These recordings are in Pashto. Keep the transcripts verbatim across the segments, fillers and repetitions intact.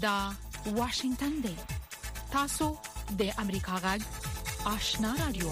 دا واشنگتن دی. تاسو د امریکا غږ آشنا رادیو.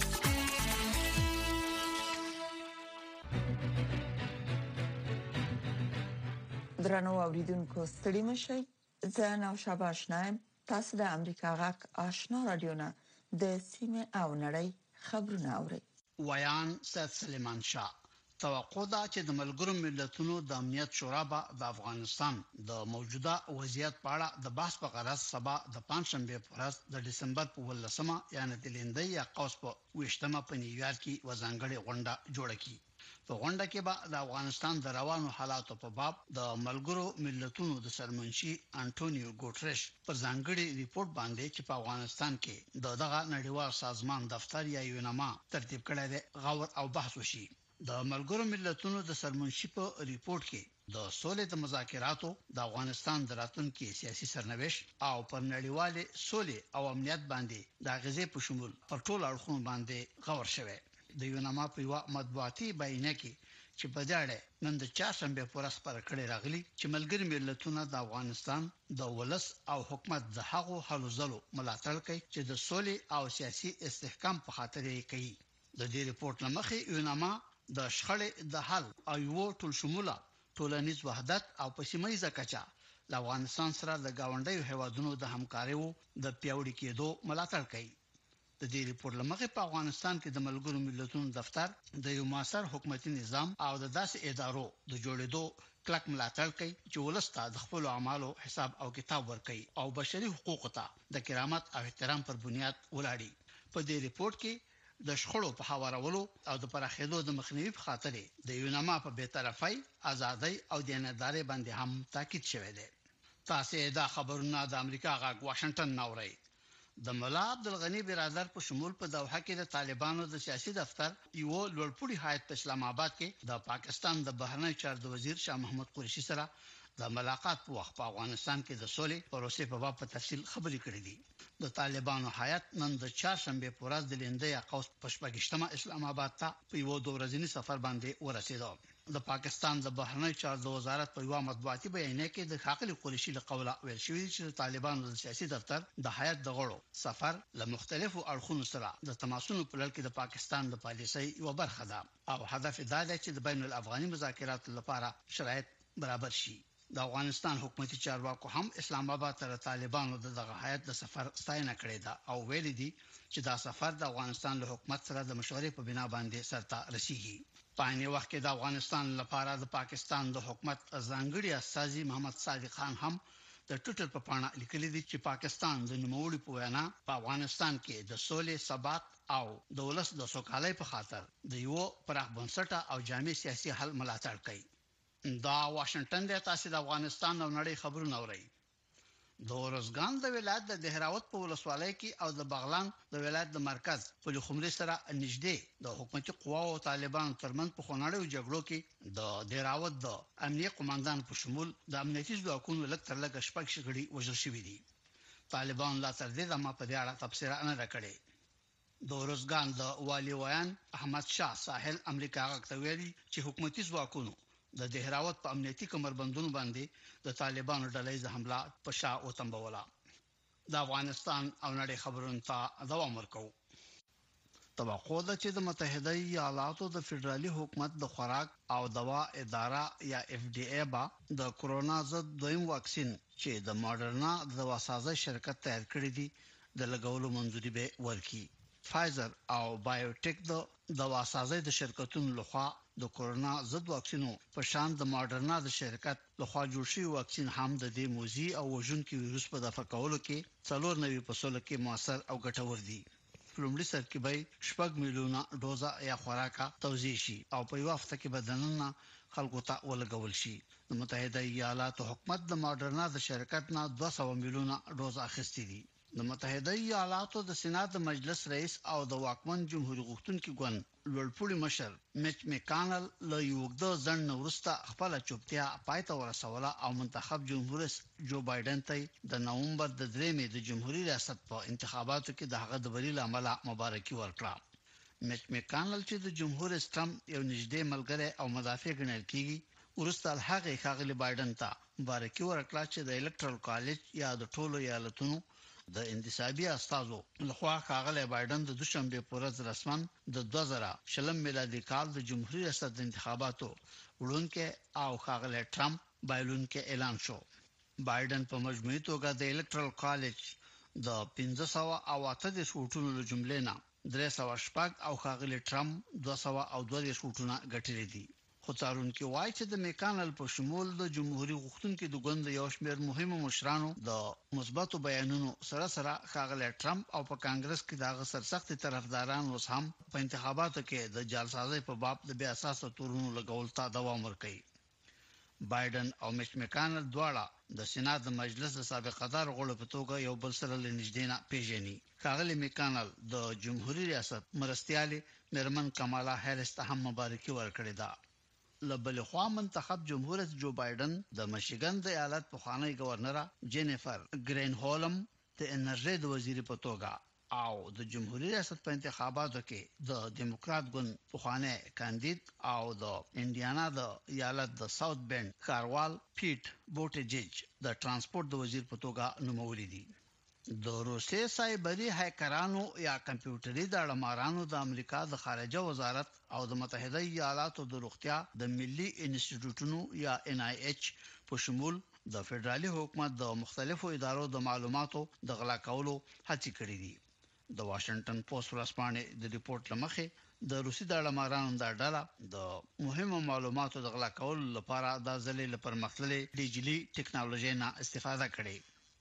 درنو اوریدونکو ستړي مشئ. زه نو شابه آشنایم. تاسو د امریکا غږ آشنا رادیو نه د سیمه او نړۍ خبرونه اورئ. ویان سید سلیمان شاه توقع ده چې د ملګرو ملتونو د امنیت شورا به د افغانستان د موجوده وضعیت په اړه د بحث په غرض سبا د پنځشنبه په ورځ د دسمبر په ولسمه یعنی د لیندۍ یا قوس په وشتمه په نیویارک کې وزنګړې غونډه جوړه کړي. په غونډه کې به د افغانستان د روانو حالاتو په باب د ملګرو ملتونو د سرمنشي انټونیو ګوټرش پر ځانګړي ریپورت باندې چې په افغانستان کې د دغه نړیوال سازمان دفتر یا یونما ترتیب کړی دی غور او بحث وشي. د ملګرو ملتونو د سرمنشي په ریپورت کې د سولې د مذاکراتو د افغانستان د راتلونکي سیاسي سرنوشت او پر نړیوالې سولې او امنیت باندې د غزې په شمول پر ټول اړخونو باندې غور شوی. د یونما په یو مطبوعاتي بیانیه کې چې په داړه نن د چهارشنبه پر ورځ پر کړي راغلي چې ملګری ملتونه د افغانستان د ولس او حکومت د هغو حلو ځلو ملاتړ کوي چې د سولې او سیاسي استحکام په خاطر یې کوي. د دې ریپورت لمخې یونما د شخړې د حل او یو ټول شموله ټولنیز وحدت او پسیمایزه کچا د افغانستان سره د گاونډیو هیوادونو د همکاریو د پیوړی کېدو ملاتړ کوي. د دې ریپورت لمخې په افغانستان کې د ملګرو ملتونو دفتر د یو موثر حکومتي نظام او د داسې ادارو د جوړېدو کلک ملاتړ کوي چې ولسته د خپل اعمالو حساب او کتاب ورکړي او بشري حقوقو ته د کرامت او احترام پر بنیاد ولاړي. په دې ریپورت کې د شخړو په هوارولو او د پراخېدو د مخنیوي په خاطر د یونما په بی‌طرفۍ، ازادۍ او دیانتدارۍ باندې هم تاکید شوی دی. تاسو دا خبرونه د امریکا غږ واشنگټن ناوړئ. د مولا عبدالغنی برادر په شمول په دوحه کې د طالبانو د سیاسي دفتر یو لوړپوړي هیئت په اسلام آباد کې د پاکستان د بهرنی چارو وزیر شاه محمود قریشي سره د ملاقات په وخت په افغانستان کې د سولې پروسې په باب په تفصیل خبرې کړې دي. د طالبانو هیئت نن د چهارشنبه په ورځ د لیندۍ قوس په شپږشتمه اسلام آباد ته په یو دوه ورځنی سفر باندې ورسېدو. د پاکستان د بهرنی چارو وزارت په یو مطبوعاتي بیانیه کې د خاقلی قریشي له قوله ویل شوی چې طالبانو د سیاسي دفتر د هیئت د غړو سفر له مختلفو اړخونو سره د تماسونو په لړ کې د پاکستان د پالیسۍ یو برخه ده او هدف دا دی چې د بین الافغاني مذاکراتو لپاره شرایط برابر شي. د افغانستان حکومتي چارواکو هم اسلام آباد ته طالبانو دغه هیئت د سفر ستاینه کړې ده او ویلي دي چې دا سفر د افغانستان له حکومت سره د مشورې په بنا باندې سرته رسیږي. په عین وخت کې د افغانستان لپاره د پاکستان د حکومت ځانګړي استازي محمد صادق خان هم د ټوټل په پاڼه لیکلي دي چې پاکستان د نوموړي په وینا په افغانستان کې د سولې، ثبات او د ولس د سوکالۍ په خاطر د یو پراخ بنسټه او جامع سیاسي حل ملاتړ کوي. دا واشنگټن د تاسو د افغانستان او نړۍ خبرونه اوري. د اورزګان د ولایت د دهراوت په ولسوالۍ کې او د بغلان د ولایت د مرکز په لخمري سره نږدې د حکومتي قواو او طالبانو ترمنځ په خونړیو جګړو کې د دهراوت د امنیه قوماندان په شمول د امنیتي ځواکونو لږ تر لږه شپږ شغړي وژل شوي دي. طالبان لا تر دې دمه په دې اړه تفسیر نه راکړي. د اورزګان د والي ویان احمد شاه ساحل امریکا غوښتي چې حکومتي ځواکونو د دهراوت په امنیتي کمربندونو باندې د طالبانو ډلې حمله په شا او تنبوله. د افغانستان او نړۍ خبرونو ته دوام ورکوي. توقع ده چې د متحده ایالاتو د فدرالي حکومت د خوراک او دوا اداره یا اف ډي ای با د کورونا ضد دویم واکسین چې د ماډرنا د دواسازۍ شرکت تیار کړی دی د لګولو منځوري به ورکړي. فایزر او بایوټیک د دواسازۍ د شرکتونو لخوا د کورونا ضد واکسینو په شان د ماډرنا د شرکت لخوا جوړ شوی واکسین هم د دې موزي او وژونکي ویروس په دفع کولو کې څلور نوي فصله کې موثر او ګټور دي. لومړي سر کې به شپږ میلیونه ډوزه یا خوراکه توزیع شي او په یو هفته کې بدننه خلکو ته ولګول شي. د متحده ایالاتو حکومت د ماډرنا د شرکت نه دوه سوه میلیونه ډوزه اخیستي دي. د متحده ایالاتو د سېنات مجلس رئیس او د واکمن جمهوریت غوښتونکي ګوند لوړپوړي مشر میچ میکانل له یو د ځن ورسته خپل چوپتیا پاتې ورسوله او منتخب جمهور جو بایدن ته د نومبر د درېمې د جمهوریت ریاست په انتخاباتو کې د هغه د بری لامل مبارکي ورکړه. میچ میکانل چې د جمهور ټرمپ یو نږدې ملګری او مدافع ګڼل کیږي ورسته هغه ښاغلي بایدن ته مبارکي ورکړه چې د الکټرال کالج یا د ټولو ایالتونو د انتصابي استادو لخوا ښاغلي بایدن د دوشنبه په ورځ رسمن د دوه زره شلم میلادي کال د جمهوریت ریاست انتخاباتو وړاندې او ښاغلي ټرمپ بایلونکو اعلان شو. بایدن په مجموعي توګه د الکټرال کالج د پنځه سوه او اته د شوټونو له جملې نه درې سوه شپږ او ښاغلي ټرمپ دوه سوه او دوه شوټونه ګټلي دي. خو څارونکو وایي چې د میکانل په شمول د جمهوریت غوښتونکو د ګوند یو شمېر مهمو مشرانو د مثبتو بیانونو سره سره ښاغلي ټرمپ او په کانګرس کې دغه سرسخت طرفداران اوس هم په انتخاباتو کې د جعلسازۍ په باب د بیا اساسه تورونو لګول ته دوام ورکوي. بایدن او میچ میکانل دواړه د سېنات د مجلس د سابقدار غړو په توګه یو بل سره لنږدې نه پیژني. ښاغلي میکانل د جمهوریت ریاست مرستيالي مرمن کمالا هریس ته هم مبارکي ورکړې ده. لبل خوا منتخب جمهوریت جو بایدن د مشیګن د ایالت پخوانی گورنر جینیفر ګرینهولم د انرژي د وزیر په توګه او د جمهوریت ریاست په انتخاباتو کې د دیموکرات ګوند پخوانی کاندید او د انډیانا د ایالت د ساوث بند کاروال پیټ بوټیجیج د ترانسپورت د وزیر په توګه نومولې دي. د روسي سایبری هیکرانو یا کمپیوټري داړمارانو د امریکا د خارجه وزارت او د متحده ایالاتو د روغتیا د ملي انسټیټیوټونو یا ان آی ایچ په شمول د فدرالي حکومت د مختلفو ادارو د معلوماتو د غلا کولو هڅه کړې دي. د واشنگټن پوسټ ورځپاڼې د ریپورت لمخې د روسي داړمارانو د ډله د مهمو معلوماتو د غلا کولو لپاره د ځلې لپاره مختلفه ډیجیټلي ټکنالوژي نه استفاده کړې.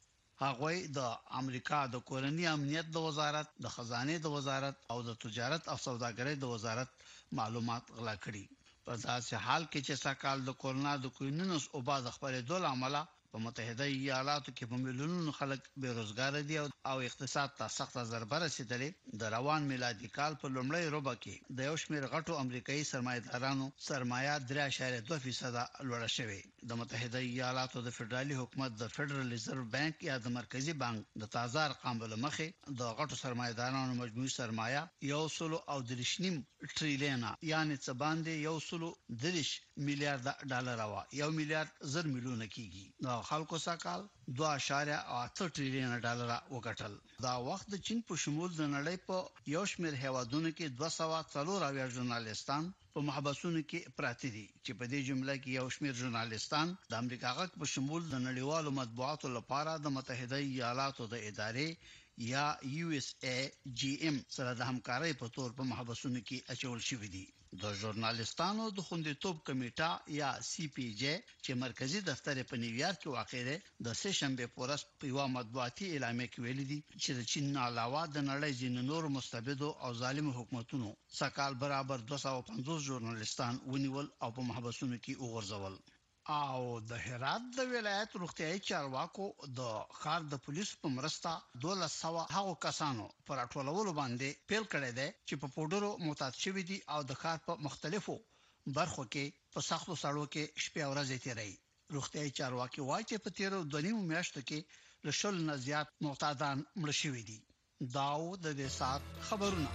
هغه د امریکا د کورنۍ امنیت د وزارت، د خزانه د وزارت او د تجارت او سوداګرۍ د وزارت معلومات غلا کړي. په داسې حال کې چې سکهال د کورونا د کوینونس او بعد خبرېدو عمله په متحده ایالاتو کې په میلیونونو خلک بیروزګار دي او اقتصاد ته سخت ضربه رسیدلې. د روان میلادي کال په لومړۍ ربع کې د یو شمېر غټو امریکایي سرمایدارانو سرمایه درې اعشاریه دوه فیصد لوړه شوې. د متحده ایالاتو د فدرالي حکومت د فدرال ریزرو بانک یا د مرکزی بانک د تازه ارقام له مخې د غټو سرمایدارانو مجموعي سرمایه یو سل او درشنیم ټریلیون یعنی څه باندې یو سل درش میلیارډ ډالر وا یو میلیارډ زر میلیونه کیږي. د خلکو سکهال دوه اعشاریه اته ټریلیون ډالر وګټل. دا وخت د چین په شمول د نړۍ په یو شمېر هیوادونو کې دوه سوه څلور اویا ژورنالیستان په محبسونو کې پراته دي چې په دې جمله کې یو شمېر ژورنالیستان د امریکا غږ په شمول د نړیوالو مطبوعاتو لپاره د متحده ایالاتو د ادارې یا یو اس ای جی ام سره د همکارۍ په تور په محبسونو کې اچول شوی دي. د ژورنالیستانو د خوندیتوب کمیټه یا سی پی جی چې مرکزی دفتر په نیویارک کې واقع دی د سه شنبه په ورځ په یو مطبوعاتي اعلامیه کې ویلي دي چې د چین علاوه د نړۍ ځینې نور مستبدو او ظالم حکومتونو سکهال برابر دوه سوه پنځوس ژورنالیستان ونیول او په محبسونو کې وغورځول. او د هرات د ولایت روغتیايي چارواکو د خار د پولیسو په مرسته دوه سوه هغو کسانو پر اټولولو باندې پیل کړی دی چې په پودرو معتاد شوي دي او د خار په مختلفو برخو کې په سختو سړو کې شپې او ورځې تیري. روغتیايي چارواکي وایي چې په تیرو دوه نیمو میاشتو کې له شل نه زیات معتادان مړ شوي دي. داو د دې سات خبرونه.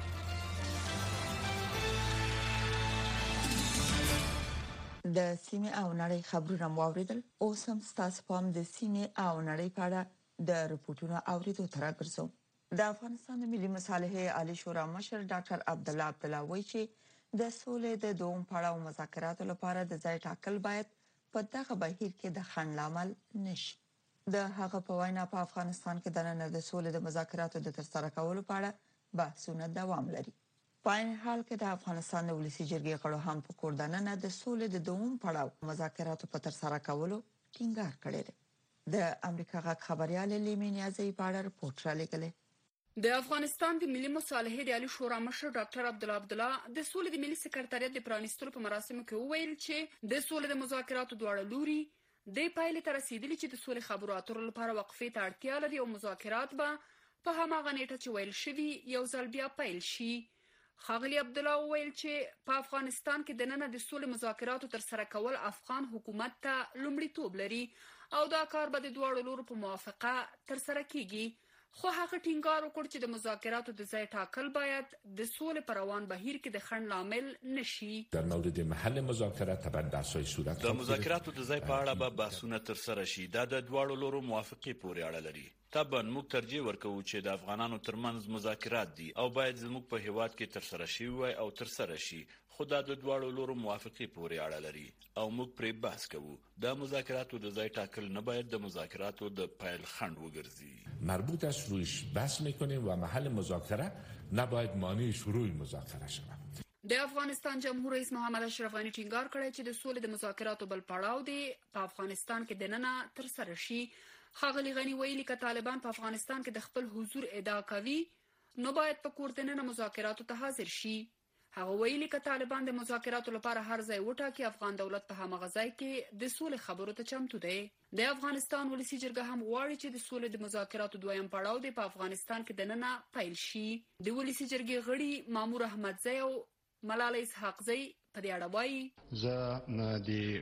د سیمه او نړۍ خبرونه واوریدل. اوس هم تاسو پام د سیمه او نړۍ په اړه د رپورټونو اوریدو تر راګرځو. د افغانستان ملي مصالحې عالی شورا مشر ډاکټر عبدالله عبدالله وایي چې د سولې د دوم پړاو مذاکراتو لپاره د ځای ټاکل باید په دغه بهیر کې د خنډ لامل نشي. د هغه په وینا په افغانستان کې د نن د سولې د مذاکراتو د ترسره کولو په اړه بحثونه دوام لري. په این حال کې د افغانستان د ولسی جرګې غړو هم په کوردانه د سولې د دوم پړاو مذاکراتو په ترسره کولو ټینګار کړی دی. د امریکا غږ خبريال لیمین یازي په اړه رپورټ را لګلې. د افغانستان د ملي مصالحې د عالی شورا مشر ډاکټر عبدالله عبدالله د سولې د ملي سکرټریات د پرانیستلو په مراسمو کې وویل چې د سولې د مذاکراتو دواړه لوري د پایلې ته رسیدلي چې د سولې خبرو اترو لپاره وقفې ته اړتیا لري او مذاکرات به په هماغه نیټه چې ویل شوي یو ځل بیا پیل شي. ښاغلي عبدالله وویل چې په افغانستان کې د نن د سولې مذاکراتو ترسره کول افغان حکومت ته لومړیتوب لري او دا کار به د دواړو لورو په موافقه ترسره کیږي. خو هغه ټینګار وکړ چې د مذاکراتو د ځای ټاکل باید د سولې پر روان بهیر کې د خنډ لامل نشي. در مورد محل مذاکرات تبع بحث‌های صورت د مذاکراتو د ځای په اړه به بحثونه ترسره شي. دا د دواړو لورو موافقې پورې اړه لري. طبعا موږ ترجیح ورکوو چې د افغانانو ترمنځ مذاکرات دي او باید زموږ په هیواد کې ترسره شي وای او ترسره شي. خو دا د دواړو لورو موافقې پورې اړه لري او موږ پرې بحث کوو. د مذاکراتو د ځای ټاکل نه باید د مذاکراتو د پیل خنډ وګرځي. مربوط است رویش بحث میکنیم و محل مذاکره نباید مانع شروع مذاکره شود. د افغانستان جمهور رئیس محمد اشرف غنی ټینګار کړی چې د سولې د مذاکراتو بل پړاو دی په افغانستان کې دننه ترسره شي. ښاغلي غنی ویلي که طالبان په افغانستان کې د خپل حضور ادعا کوي نو باید په کور دننه مذاکراتو ته حاضر شي. هغه ویلي که طالبان د مذاکراتو لپاره هر ځای وټاکي افغان دولت په همغه ځای کې د سولې خبرو ته چمتو دی. د افغانستان ولسی جرګه هم غواړي چې د سولې د مذاکراتو دویم پړاو دی په افغانستان کې دننه پیل شي. د ولسی جرګې غړي مامور احمدزی او ملالۍ اسحاقزی په دې اړه وایي زه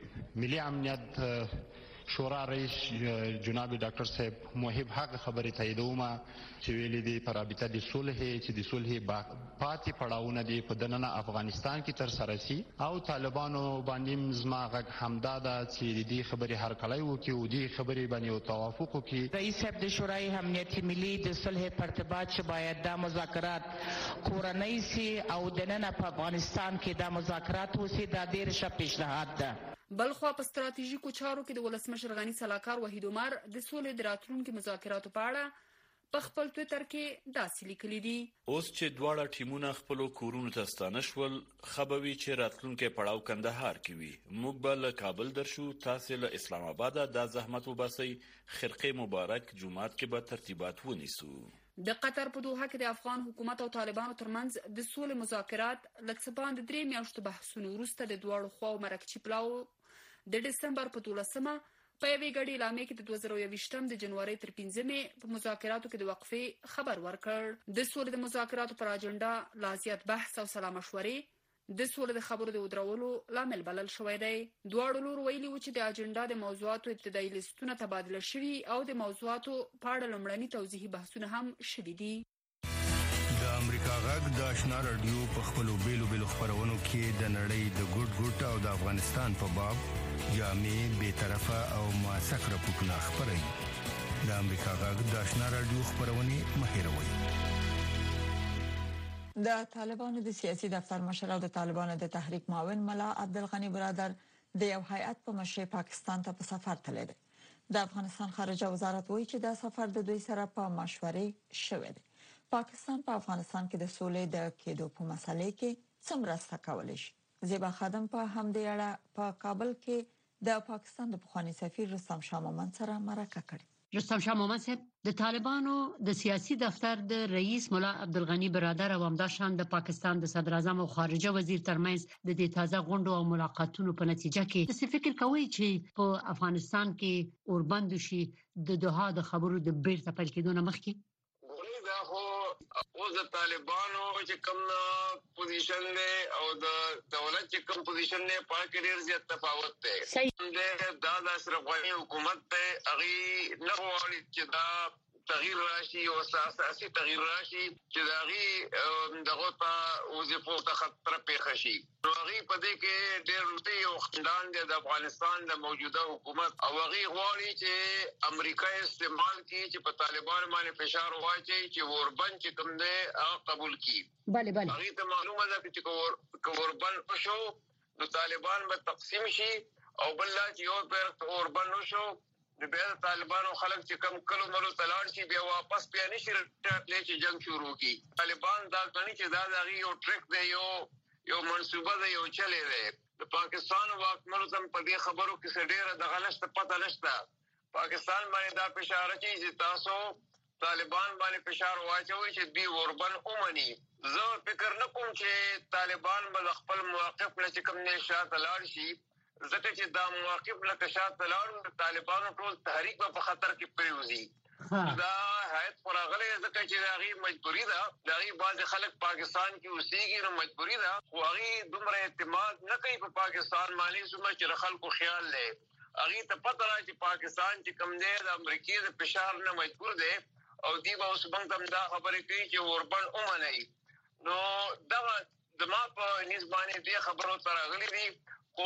د ملي امنیت شورا رئیس جناب ډاکټر صاحب موهب هغه خبرې تاییدوم چې ویلي دي په رابطه د صلح چې د صلح پاتې پړاوونه دي په دننه افغانستان کې تر سره شي او طالبانو باندې زما غږ همدا ده چې د دې خبرې هر کله وکړي او دې خبرې باندې توافق وکړي. رئیس صاحب د شورای امنیت ملي د صلح پر ارتباط چې باید دا مذاکرات کورنۍ سي او دننه په افغانستان کې دا مذاکرات وسي دا ډېر ښه پیشنهاد ده. بلخوا په ستراتیژیکو چارو کې د ولسمشر غنی سلاکار وحید عمر د سولې د راتلونکي مذاکراتو په اړه په خپل ټویټر کې داسې لیکلي دي. اوس چې دواړه ټیمونه خپل کورونو ته ستانه شول خبروي چې راتلونکي پړاو کندهار کې وي. موږ به له کابل درشو، تاسو له اسلام آباد د زحمت وباسي. خرقه مبارک جمعات کې به ترتیبات ونیسو. د قطر په دوحه کې د افغان حکومت او طالبانو ترمنځ د سولې مذاکرات لڅ باندې درې میاشتو بحثونو وروسته د دواړو خواو مرکچی پلاو د دسمبر په دولسمه په یوې ګډې اعلامیه کې د دوه زره یوویشتم د جنوري تر پنځمې په مذاکراتو کې د وقفې خبر ورکړ. د سولې د مذاکراتو پر اجنډا لا زیات بحث او سلا مشورې د سولې د خبرو د ودرولو لامل بلل شوی دی. دواړو لورو ویلي و چې د اجنډا د موضوعاتو ابتدایي لیستونه تبادله شوي او د موضوعاتو په اړه لومړني توضیحي بحثونه هم شوي دي. د امریکا غږ د آشنا رادیو په خپلو بیلو بیلو خبرونو کې د نړۍ د ګوټ ګوټ او د افغانستان په باب جامع بیطرفه او موثق راپورټونه خپروي. د امریکا غږ د آشنا رادیو خبرونه مه هېروئ. د طالبانو د سیاسي دفتر مشر او د طالبانو د تحریک معاون ملا عبدالغنی برادر د یو هیئت په مشرۍ پاکستان ته په سفر تللی دی. د افغانستان خارجه وزارت وایي چې دا سفر د دوی سره په مشورې شوی دی. پاکستان په افغانستان کې د سولې د کېدو په مسلې کې څه مرسته کولی شي؟ زیبا خادم په همدې اړه په کابل کې د پاکستان د پخوانی سفیر رستم شاه مومند سره مرکه کړې. رستم شاه مومند صاحب د طالبانو د سیاسي دفتر د رئیس مولا عبدالغنی برادر او همداشان د پاکستان د صدر اعظم او خارجه وزیر ترمنځ د دې تازه غونډو او ملاقاتونو په نتیجه کې څه فکر کوي چې په افغانستان کې اوربند شي د دوحه د خبرو د بیرته پیل کېدو نه مخکې؟ او د طالبانو چې کوم پوزیشن دی او د دولت چې کوم پوزیشن دی په کې ډیر زیات تفاوت دی. دا د اشرف غنی حکومت ته اغي نه غواړي چې دا تغییر راشي او اساسي تغییر راشي چې دا غي دغه په وظیفو ته خطر پیښ شي. نو غي په دې کې ډېر لوی او خندان دی د افغانستان د موجوده حکومت او غي غواړي چې امریکا استعمال کړي چې په طالبان باندې فشار واچي چې اوربند چې کوم دی هغه قبول کړي. بله بله غي ته معلومه ده چې اوربند شو د طالبان به تقسیم شي او بل لا چې یو پر اوربند شو د بیا طالبانو خلک چې کم کلو ملو تلاړ شي بیا واپس بیا نشي راتلی چې جنگ شروع کی. طالبان دا کوي چې دا دغه یو ټریک دی یو یو منصوبه دی یو چلے دی. د پاکستان واکمنو تم په دې خبرو کې ډیره د غلطه پته نشته. پاکستان باندې دا فشار چي چې تاسو طالبان باندې فشار واچوي چې دوی اوربند اومني. زه فکر نه کوم چې طالبان به خپل موقف نه کوم نه شاته لاړ شي ځکه چې دا موقف لکه شاته لاړ طالبانو ټول تحریک په خطر کې پریوزي. دا هیڅ پرغله ځکه چې داغي مجبوری ده داغي بعض خلک پاکستان کې اوسېږي نو مجبوری ده خو هغه دومره اعتماد نه کوي په پاکستان باندې سمه چې خلکو خیال لې هغه ته پته راځي چې پاکستان چې کم دی د امریکای د فشار نه مجبور دی او دی به اوس موږ ته دا خبرې کوي چې اوربند ومنئ. نو دغه زما په نسبانې دې خبرو ته راغلي دي، خو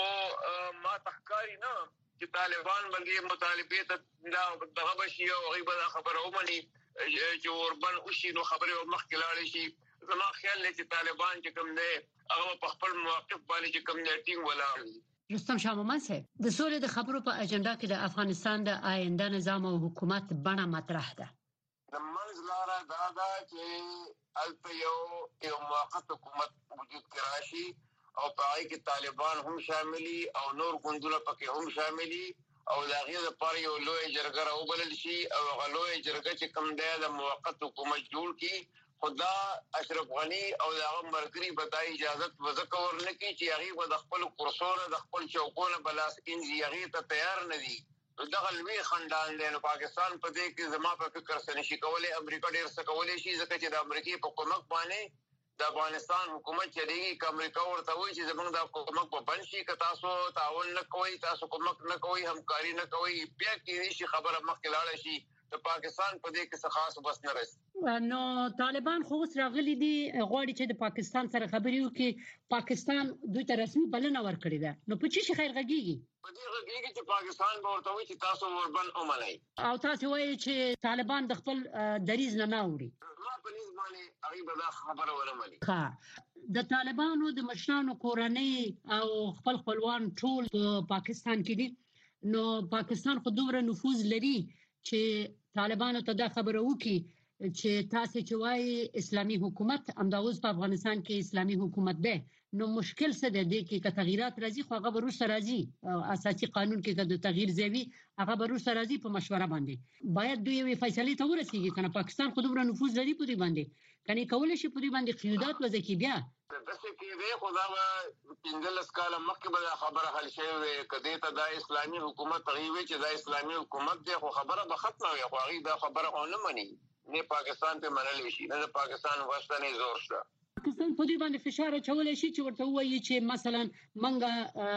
ما تخکاری نه چې طالبان باندې مطالبه ته دغه بشي او هغوی به دا خبره ومني چې اوربند وشي، نو خبرې مخکې لاړې شي. زما خیال دی چې طالبان چې کوم دی هغه په خپل موقف باندې چې کوم دی ټینګ ولاړ دي. رستم شاه مومند صاحب، د سولې د خبرو په اجنډا کې د افغانستان د آینده نظام او حکومت بڼه مطرح ده. د منځ لاره دا ده چې هلته یو یو موقت حکومت وجود کې راشي او په هغې کې طالبان هم شاملي او نور ګوندونه پکې هم شاملي او د هغې دپاره یو لویه جرګه راوبلل شي او هغه لویه جرګه چې کوم دی د موقت حکومت جوړ کړي. خو دا اشرف غني او د هغه ملګري به دا اجازت به ځکه ورنکړي چې هغې به د خپلو کرسونه د خپل چوکونه به لاس کینځي، هغې ته تیار نه دي. دغه لوی خندان دی. نو پاکستان په دې کې زما په فکر څه نشي کولی. امریکا ډېر څه کولی شي ځکه چې د امریکې په کومک باندې د افغانستان حکومت چلېږي. که امریکا ورته وایي چې زموږ دا کومک به بند شي، که تاسو تعاون نه کوئ، تاسو کومک نه کوئ، همکاري نه کوئ، بیا کېدای شي خبره مخکې لاړه شي. د پاکستان په دې کې څه خاص بس نه رسي. نو طالبان خو اوس راغلي دي، غواړي چې د پاکستان سره خبرې وکړي. پاکستان دوی ته رسمي بلنه ورکړې ده. نو په څه شي خیر غږیږي؟ په دې غږیږي چې پاکستان به ورته وایي چې تاسو اوربند ومنئ او تاسو وایي چې طالبان د خپل دریځ نه نه اوړي. ما په نسبت باندې هغوی به دا خبره ونه مني. ښه، د طالبانو د مشرانو کورنۍ او خپل خپلوان ټول په پاکستان کې دي. نو پاکستان خو دومره نفوذ لري چې طالبانو ته دا خبره وکړي چې تاسو چې وایي اسلامي حکومت، همدا اوس په افغانستان کې اسلامي حکومت ده. نو مشکل څه دی؟ د کې که تغیرات راځي خو هغه به وروسته راځي. اساسي قانون کې که د تغییر ځوي هغه به وروسته راځي په مشوره باندې. باید دوی یوې فیصلې ته ورسیږي کنه. پاکستان خو دومره نفوذ لري په دې باندې، کني کولای شي په دې باندې قیودات وځي کې بیا داسې کېدی. خو دا به پنځلس کاله مخکې به دا خبره حل شوې وي. که دې ته دا اسلامي حکومت هغوی وایي چې دا اسلامي حکومت دی، خو خبره به ختمه وي. خو هغوی دا خبره ونه مني. نه پاکستان ته منلی شي، نه د پاکستان وسته نه زور شته. پاکستان په دې باندې فشار اچولی شي چې ورته ووایي چې مثلا منګه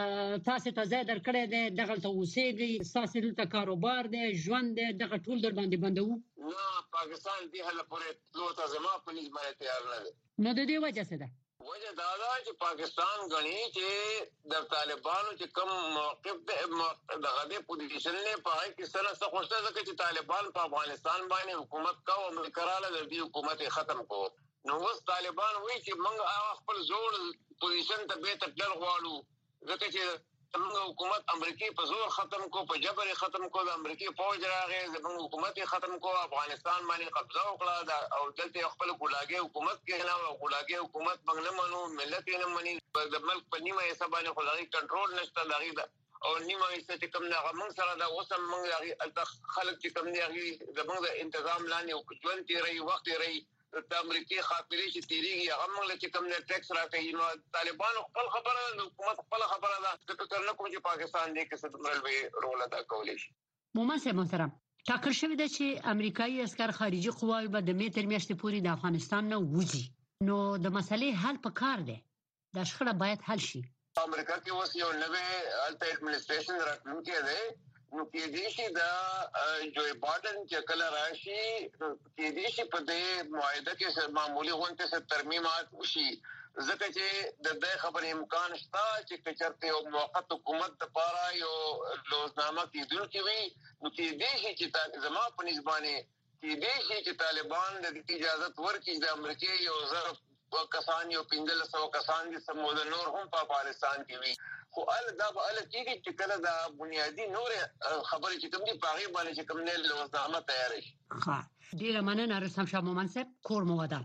تاسو ته ځای درکړی دی، دغلته اوسېږئ، ستاسو دلته کاروبار دی، ژوند دی، دغه ټول در باندې بندوو. نه، پاکستان دې حله پورې تلو ته زما په نسبت باندې تیار نه دی. نو د دې وجه څه ده؟ وجه دا ده چې پاکستان ګڼي چې د طالبانو چې کوم موقف دی، دغه دې پوزیشن دی، په هغې کې څه نه څه خوښ ده، ځکه چې طالبان په افغانستان باندې حکومت کوو، امریکا راغله د دې حکومت یې ختم کوو. نو اوس طالبان وایي چې موږ هغه خپل زوړ پوزیشن ته بېرته تلل غواړو، ځکه چې زموږ حکومت امریکې په زور ختم کو، په جبر یې ختم کو، د امریکې فوج راغی، زموږ حکومت یې ختم کو، افغانستان باندې قبضه وکړه او دلته یې خپل ګولاګي حکومت کېناو. او ګولاګي حکومت موږ نه منو، ملت یې نه مني. د ملک په نیمه حصه باندې خو د هغې کنټرول نشته د هغې او نیمه حصه چې کوم دی هغه موږ سره ده. اوس هم موږ هغې هلته خلک چې کوم دی هغې زموږ د انتظام لاندې ژوند تېروي، وخت تېروي. د امریکې خاطرې چې تیریږي هغه موږ له چې کوم دی ټیکس راکوي. نو طالبانو خپل خبره ده، د حکومت خپله خبره ده. زه فکر نه کوم چې پاکستان دې کې څه دومره لوی رول ادا کولی شي. مومند صاحب محترم، ټاکل شوې ده چې امریکایي عسکر خارجي قواوې به د مې تر میاشتې پورې د افغانستان نه وځي. نو د مسلې حل په کار دی، دا شخړه باید حل شي. امریکا کې اوس یو نوی هلته اډمنسټریشن راتلونکی دی. نو کېدای شي دا جوی بایدن چې کله راشي، کېدای شي په دې معاهده کې معمولي غونډې څه ترمیمات وشي، ځکه چې د دې خبرې امکان شته چې که چېرته یو موقت حکومت دپاره یو لوزنامه کېدونکې وي، نو کېدای شي چې زما په نسبت باندې کېدای شي چې طالبان د دې اجازت ورکړي د امریکې یو زر کسان، یو پنځلس سوه کسان دي، څه موده نور هم په افغانستان کې وي. خو ال دا به ال کېږي چې کله دا بنیادي نورې خبرې چې کوم دي په هغې باندې چې کوم دی لوزنامه تیاره شي. ښه، ډېره مننه رستم شاه مومند صاحب. کور مو ودان.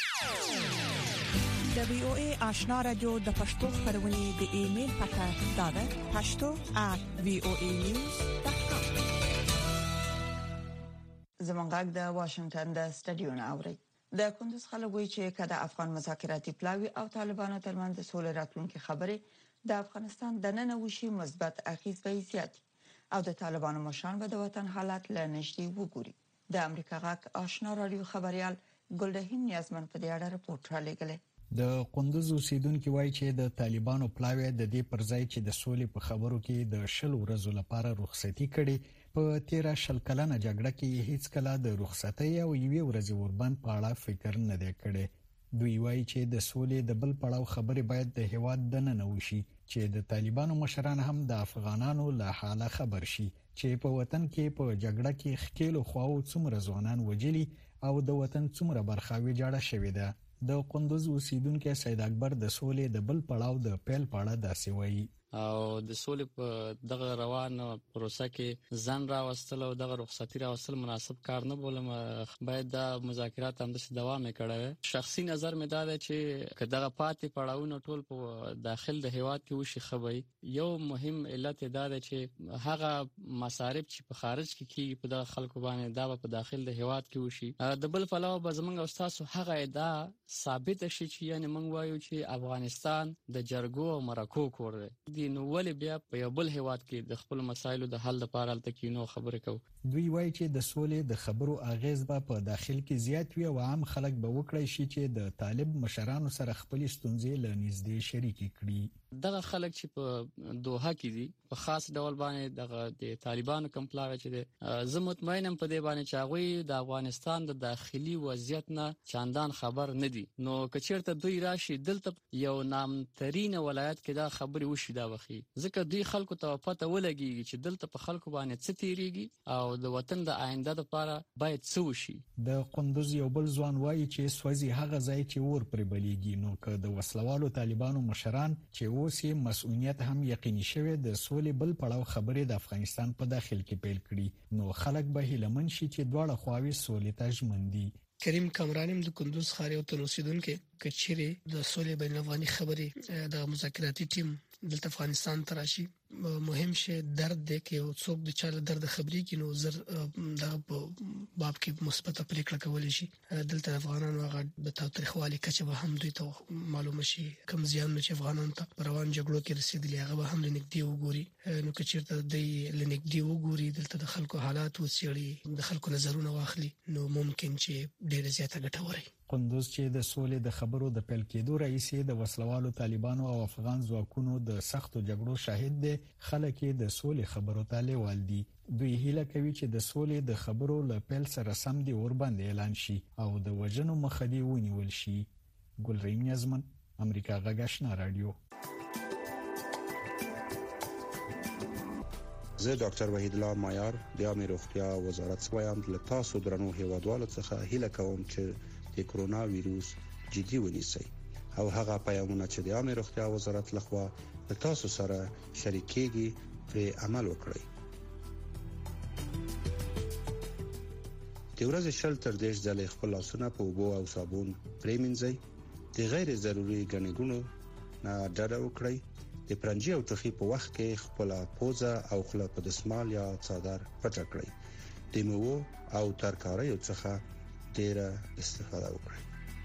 د وی او ای آشنا رادیو د پښتو خبرونه د ایمیل پته دا ده پښتو at v o a news dot com. زمونږ د واشنگټن د سټډیو نه اوري. د کندوز خلک وایي چې کله افغان مذاکراتي پلاوی او طالبانو ترمنځ د سولې راتلونکي خبرې د افغانستان د نن وشي مثبت اغیز به زیات او د طالبانو مشران به د وطن حالات له نږدې وګوري. د امریکا غاک آشنا رادیو خبريال ګلدهیم نیازمن په دې اړه راپورټ را لګلې. د کندوز اوسیدونکو وایي چې د طالبانو پلاوی د دې پرځای چې د سولې په خبرو کې د شل ورځو لپاره رخصتي کړي، په تیرا شل کلنه جګړه کې هیڅ کله د رخصتۍ او یوې ورځې اوربند په اړه فکر نه دی کړی. دوی وایي چې د سولې د بل پړاو خبرې باید د هیواد دننه وشي چې د طالبانو مشران هم د افغانانو له حاله خبر شي چې په وطن کې په جګړه کې خکېلو خواو څومره ځوانان وجلي او د وطن څومره برخاوي جوړه شوې ده. د قندوز اوسیدونکو سید اکبر د سولې د بل پړاو د پیل پاړه داسې وایي. او د سولې په دغه روان پروسه کې ځان راوستل او دغه رخصتي راوستل مناسب کار نه بولم. باید د مذاکرات هم د دوام کړي. شخصي نظر مې دا دی چې که دغه پاتې پړاوونه ټول په داخل د هیواد کې وشي خبري. یو مهم علت دا دی چې هغه مصارف چې په خارج کې کیږي په دغه خلکو باندې دا په داخل د هیواد کې وشي. د بل پلو به زمونږ استادو هغه ادعا ثابت شي چې یعنی موږ وایو چې افغانستان د جرګو او مرکو کور دی. نو ولې بیا په یو بل هیواد کې د خپل مسایلو د حل لپاره تکینو خبرې کوو. دوی وایي چې د سولې د خبرو اغیز به په داخل کې زیات وي او عام خلک به وکړي شي چې د طالب مشرانو سره خپل ستونزې له نږدې شریک کړي. دغه خلک چې په دوحه کې دي په خاص ډول باندې دغه د طالبانو کمپلاغه چې د زه مطمئنم په دې باندې چې هغه د افغانستان د داخلي وضعیت نه چاندان خبر نه دي. نو کچیرته دوی راشي دلته یو نامترین ولایت کې دا خبري وشي دا وخی ځکه دوی خلکو ته پته ولګي چې دلته په خلکو باندې څه تیریږي او د وطن د آینده لپاره باید څه وشي. د قندوز یو بل ځوان وایي چې سوځي هغه ځای چې ور پر بلیږي. نو که د وسلوالو طالبانو مشران چې اوسې مسؤلیت هم یقیني شوی د سولې بل پړاو خبرې د افغانستان په داخل کې پیل کړي نو خلک به هیلمن شي چې دواړه خواوې سولې ته ژمن دي. کریم کامرانم د کندوز ښار یو تنوسیدونکو کچيري د سولې بین افغاني خبرې د مذاکراتي ټیم دلته افغانستان تراشي مهم شي درد دی کې څوک د چاله درد خبري کې نو زر د باب کې مثبت پریکړه کول شي. دلته افغانانو هغه د تاریخوالي کچه به هم دوی ته معلومه شي کوم زیان چې افغانانو ته روان جګړو کې رسیدلی هغه به هم لنګدي وګوري. نو کچیرته د لنګدي وګوري دلته د خلکو حالات وڅېړي د خلکو نظرونه واخلي نو ممکن چې ډېر زیاته ګټه وري. قندوز چې د سولې د خبرو د پیل کېدو رئیس د وسلوالو طالبانو او افغان ځواکونو د سختو جګړو شاهد دي خلک د سولې خبرو ته لیوال دي. دوی هیله کوي چې د سولې د خبرو له پیل سره سم دي ورباندې اعلان شي او د وژنو مخه دی ونیول شي. ګلریم یزمن امریکا غږ آشنا رادیو. زه ډاکټر وحید الله مایار د عامه روغتیا وزارت وایم له تاسو درنو هیوادوالو څخه هیله کوم چې د کرونا وایروس جدي ونیسئ او هغه پیغامونه چې د عامه روغتیا وزارت لخوا له تاسو سره شریکېږي پر عمل وکړئ. د ورځې شل تر دېرش ځلې خپل لاسونه په اوبو او صابون پرېمنځئ. د غیر ضروري ګڼې ګوڼو نه ډډه وکړئ. د پرنجي او ټوخي په وخت کې خپل پوزه او خوله په دسمال یا څادر پټ کړئ. د میوو او ترکاریو څخه ډیره استفاده وکړئ.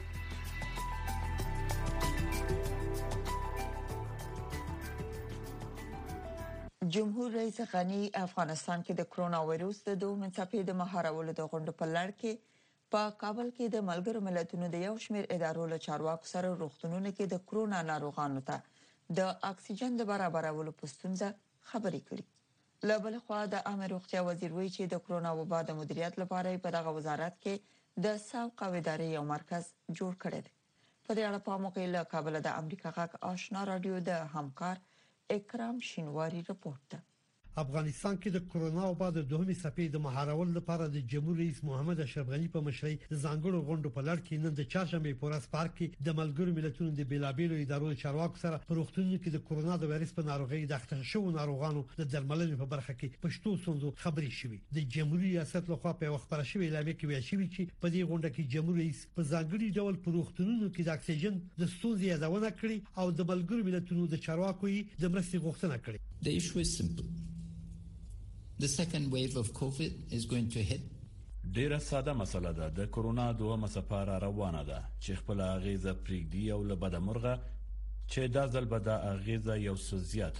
جمهور رئیس غنی افغانستان کې د کرونا وایروس د دوه څپې د مهارولو د غونډې په لړ کې په کابل کې د ملګرو ملتونو د یو شمېر ادارو له چارواکو سره روغتونونو کې د کرونا ناروغانو ته د اکسیجن د برابرولو په ستونزه خبرې کړې. له بل خوا د عامه روغتیا وزیر وایي چې د کرونا وبا د مدیریت لپاره په دغه وزارت کې د ساوق ادارې یو مرکز جوړ کړی دی. په دې اړه په موقع له کابل د امریکا غږ آشنا رادیو د همکار اکرام شینواری رپورت ده. افغانستان کې د کرونا وبا د دوهمې څپې د مهارولو لپاره د جمهور رئیس محمد اشرف غنی په مشرۍ د ځانګړو غونډو په لړ کې نن د چهارشنبه په ورځ پارک کې د ملګرو ملتونو د بیلابېلو ادارو چارواکو سره په روغتونونو کې د کرونا د وایرس په ناروغۍ د اخته شوو ناروغانو د درملنې په برخه کې پښتو څنګه خبرې شوې. د جمهوریت ریاست لخوا په وخت پر شوې اعلامیه کې ویل شوی چې په دې غونډه کې جمهور رئیس په ځانګړي ډول په روغتونونو کې د اکسیجن د ستونزې یادونه کړې او د ملګرو ملتونو د چارواکو د مرستې غوښتنه کړې. The issue is simple. The second wave of COVID is going to hit. ډیره ساده مسله ده. د کرونا دوه څپه را روانه ده چې خپل اغیزه پرېږدي او له بده مرغه چې دا ځل به د اغیزه یو څه زیاته وي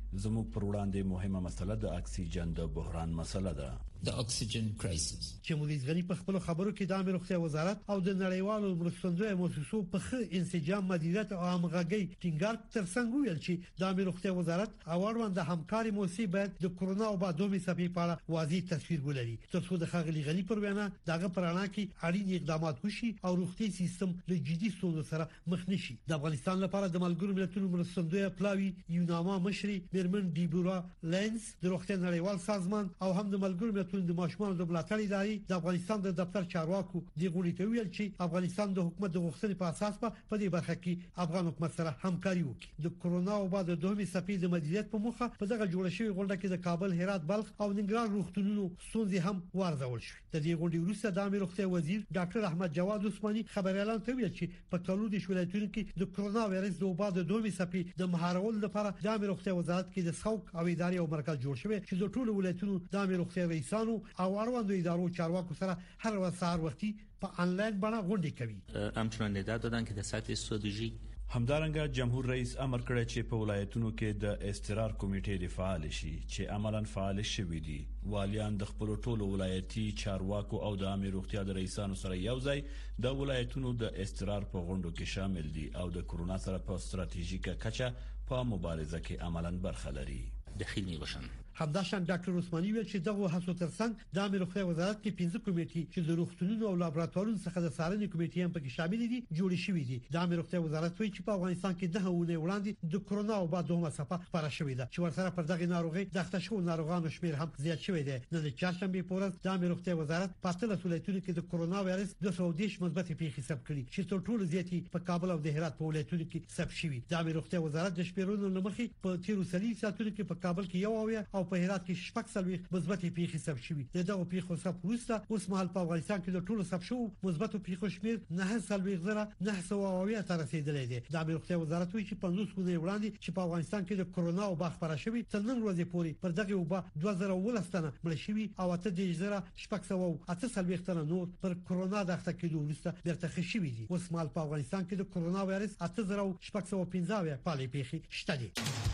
زموږ پر وړاندې مهمه مسله د اکسیجن د بحران مسله ده. The oxygen crisis. چې مولوی غنی په خپل خبرو کې د عامه روغتیا وزارت او د نړیوالو مرستندوی مؤسسو په ښه انسجام مدیریت او همغږي ټینګار ترڅنګ ویل چې د عامه روغتیا وزارت او اړوند همکاري موسسې باید د کرونا او بعدومي څپې په اړه واضح تصویر ولري ترڅو د خغلی غنی پر وینا دغه پرانا کې اړین اقدامات وشي او روغتي سیستم له جدي ستونزو سره مخ نشي. د افغانستان لپاره د ملګرو ملتونو مرستندوی پلاوی یوناما مشري میرمن دیبورا لینز د روغتیا نړیوال سازمان او هم د ملګرو د ماشومان د ملاتړ ادارې د افغانستان د دفتر چارواکو د غونډې ته ویل چې افغانستان د حکومت د غوښتنې په اساس په دې برخه کې افغان حکومت سره همکاري وکړي. د کرونا او بعد دومي څپې د مدیریت په مخه په دغه جوړ شوی غونډه کې د کابل، هرات، بلخ او ننګرهار روغتونونو ستونزې هم وارزول شوې. د دې غونډې وروسته د عامه روغتیا وزیر ډاکټر احمد جواد عثماني خبريالان ته ویل چې په کلو د ولایتونو کې د کرونا وایرس د بعد دومي څپې د مهارول لپاره د عامه روغتیا وزارت کې د څوک او ادارې او مرکز جوړ شوی چې د ټولو ولایتونو د عامه روغتیا رئیسانو او اړوندو ادارو چارواکو سره هر وسار وختي په انلاین بڼه غونډې کوي. همچنان نداد دادن که در سطح استراتژیک همدارنګه جمهور رئیس امر کړی چې په ولایتونو کې د استقرار کمیټې د فعال شي چې عملاً فعال شوي دي. والیان د خپل ټولو ولایتي چارواکو او د عامه روغتیا د رئیسانو سره یوځای د ولایتونو د استقرار په غونډو کې شامل دي او د کرونا سره په ستراتیژیکه کچه په مبارزه کې عملاً برخه لري. دخیل باشن. همداشان ډاکټر عثماني ویل چې دغه هڅو ترڅنګ د عامه روغتیا وزارت کې پنځه کمیټې چې د روغتونونو او لابراتوارونو څخه د څارنې کمیټې هم پکې شامل دي جوړې شوې دي. د عامه روغتیا وزارت وایي چې په افغانستان کې د هغونه وړاندې د کرونا او بعدومه څپه خپره شوې ده چې ورسره پر دغه ناروغي د اختشو ناروغانو شمیر هم زیات شوی دی. نن د چهارشنبه په ورځ د عامه روغتیا وزارت په اتلس ولایتونو کې د کرونا وایرس دوه سوه دېرش مثبت پیښې ثبت کړي چې تر ټولو زیاتې په کابل او د هرات په ولایتونو کې ثبت شوي. د عامه روغتیا وزارت د شمیرونو لمخې په تیرو سلي ساتونکو کې په کابل کې یو اویا او په هرات کې شپږ سلوي مثبت پیښې ثبت شوي. دغه پیښو ثبت وروسته اوس مهال په افغانستان کې د ټولو ثبت شوو مثبت پیښو شمیر نه سلوي زره نه سوه اویا ته رسیدلی دی. د عامه روغتیا وزارت وایي چې پنځوس کونه وړاندې چې په افغانستان کې د کرونا او باغ خبره شوی تر نن ورځې پورې پر دغه وبا دوه زره ولس تنه مړ شوي او اته دېرش زره شپږ سوه اته څلوېښت تنه نور پر کرونا د اخته کېدو وروسته بیرته ښه شوي دي. اوس مهال په افغانستان کې د کرونا وایرس اته زره شپږ سوه پنځه اویا پالې پیښې شته دي.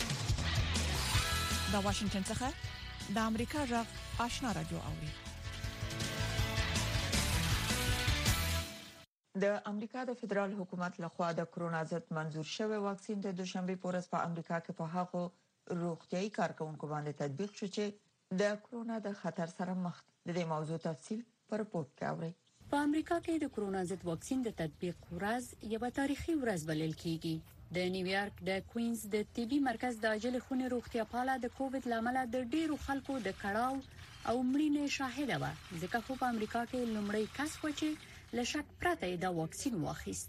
د واشنگټن څخه د امریکا غږ آشنا رادیو اوري. د امریکا د فدرال حکومت لخوا د کرونا ضد منزور شوی واکسین د دوشنبه په ورځ په امریکا کې په هغه روغتيایي کارکونکو باندې تطبیق شو چې د کرونا د خطر سره مخ دي. د دې موضوع تفصیل پر رپورت کې اورئ. په امریکا کې د کرونا ضد واکسین د تطبیق ورځ یو تاریخي ورځ بلل کیږي. د نیویارک د کوینز د طبي مرکز د عاجل خونې روغتیا پاله د کووډ لامل د ډیرو خلکو د کړهو او مړینې شاهده و ځکه خو په امریکا کې لومړی کس و چې لشک پرته د واکسین واخیست.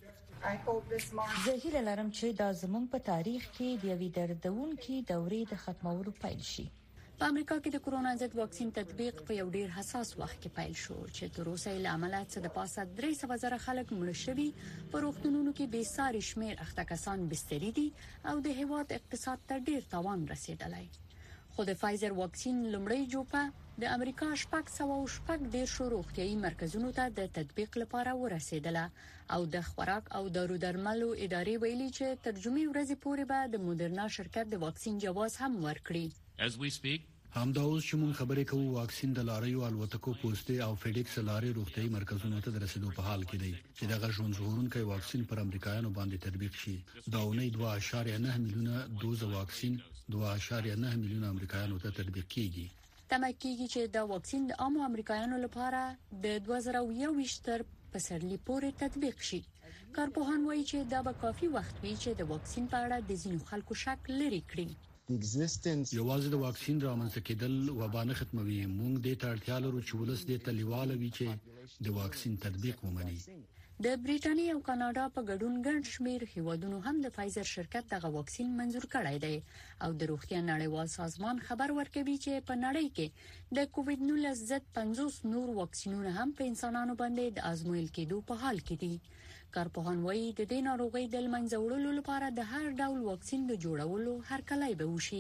زه هیله لرم چې دا زموږ په تاریخ کې د یوې دردونکې دورې د ختمولو پیل شي. په امریکا کې د کرونا ضد واکسین تطبیق په یو ډیر حساس وخت کې پیل شو چې تر اوسه یې عملیات څخه د پاسه درې سوه زره خلک مړ شوي. په روغتونونو کې بې ساري شمیر اخته کسان بستري دي او د هیواد اقتصاد ته ډیر تاوان رسیدلی. خو د فایزر واکسین لومړی جوپه د امریکا شپږ سوه شپږ دېرش روغتيایي مرکزونو ته د تطبیق لپاره ورسېدله او د خوراک او دارو درملو ادارې ویلي چې ترجمه ورځې پورې به د مودرنا شرکت د واکسین جواز هم ورکړي. As we speak همدا اوس چې موږ خبرې کوو واکسین د لاریو الوتکو پوسټي او فیډکس لارې روغتيایي مرکزونو ته رسیدو په حال کې دی چې دغه ژوند ژغورونکي واکسین پر امریکایانو باندې تطبیق شي. دا ونې دوه اعشاریه نه میلیونه دوز واکسین دوه اعشاریه نه میلیونه امریکایانو ته تطبیق کیږي. تمه کیږي چې دا واکسین د عامو امریکایانو لپاره د دوه زره یوویشت تر پسرلي پورې تطبیق شي. کارپوهان وایي چې دا به کافي وخت وي چې د واکسین په اړه د ځینو خلکو شک لري کړي. یوازې د واکسین رامنځته کېدل وبا نه ختموي. موږ د ته اړتیا لرو چې ولس د تلیواله وي چې د واکسین تطبیق ومني. د بریټانیا او کاناډا په ګډون ګڼ شمیر هیوادونو هم د فایزر شرکت دغه واکسین منزور کړی دی او د روغتیا نړیوال سازمان خبر ورکوي چې په نړۍ کې د کووډ نولس ضد پنځوس نور واکسینونه هم په انسانانو باندې د آزمویل کېدو په حال کې دي. کارپوهان وایي د دې ناروغۍ د منځه وړلو لپاره د هر ډول واکسین د جوړولو هرکلی به وشي.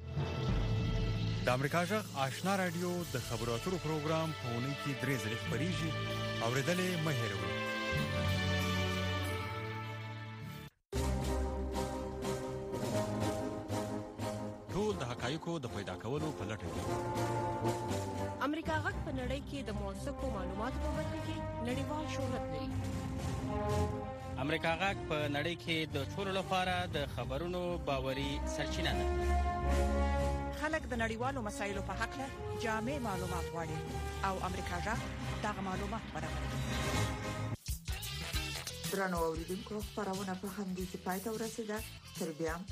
د امریکا غږ آشنا رادیو د خبرو اترو پروګرام په اونۍ کې درې ځله خبريږي. اوریدلې مه هېروئ. ټول د حقایقو د پیدا کولو په لټه کې. امریکا غږ په نړۍ کې د موثقو معلوماتو په برخه کې نړیوال شهرت لري. امریکا غږ په نړۍ کې د ټولو لپاره د خبرونو باوري سرچینه ده. خلک د نړیوالو مسایلو په حق له جامع معلومات غواړي او امریکا غږ دغه معلومات برابروي. درنو اوریدونکو خبرونه په همدې ځای ته ورسیده. تر بیا